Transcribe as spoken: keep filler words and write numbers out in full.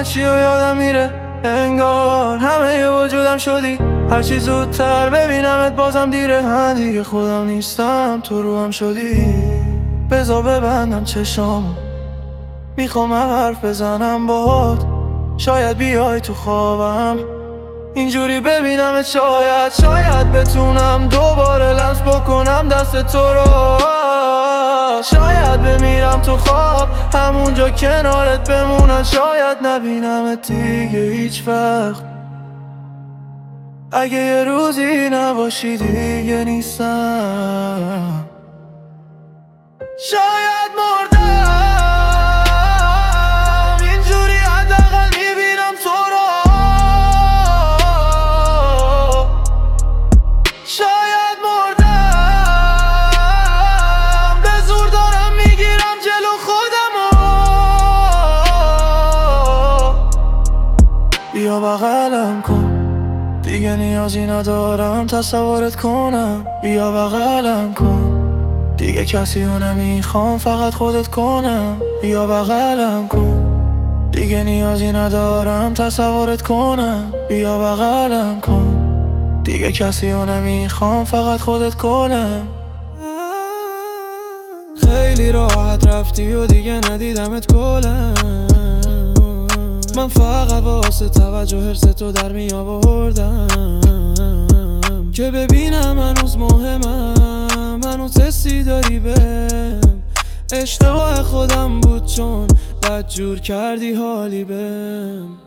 همه چی رو یادم میره، انگار همه ی وجودم شدی. هرچی زودتر ببینمت بازم دیره. من دیگه خودم نیستم، تو روحم شدی. بذار ببندم چشامو، میخوام حرف بزنم باهات. شاید بیای تو خوابم اینجوری ببینم. شاید شاید بتونم دوباره لمس بکنم دست تو رو. شاید بمیرم تو خواب همونجا کنارت بمونم. شاید نبینمت دیگه هیچ وقت. اگه یه روزی نباشی دیگه نیستم. شاید مردم اینجوری حداقل میبینم تو رو. شاید مردم به زور دارم میگیرم جلو خودمو. بیا بغلم کن دیگه نیازی ندارم تصورت کنم. بیا بغلم کن دیگه کسی رو نمیخوام فقط خودت کنم. بیا بغلم کن دیگه نیازی ندارم تصورت کنم. بیا بغلم کن دیگه کسی رو نمیخوام فقط خودت کنم. خیلی راحت رفتی و دیگه ندیدمت کلم. من فقط واسه توجه حرص تو در می آوردم که ببینم هنوز مهمم، هنوز حسی داری بهم. اشتباه خودم بود چون بد جور کردی حالی بهم.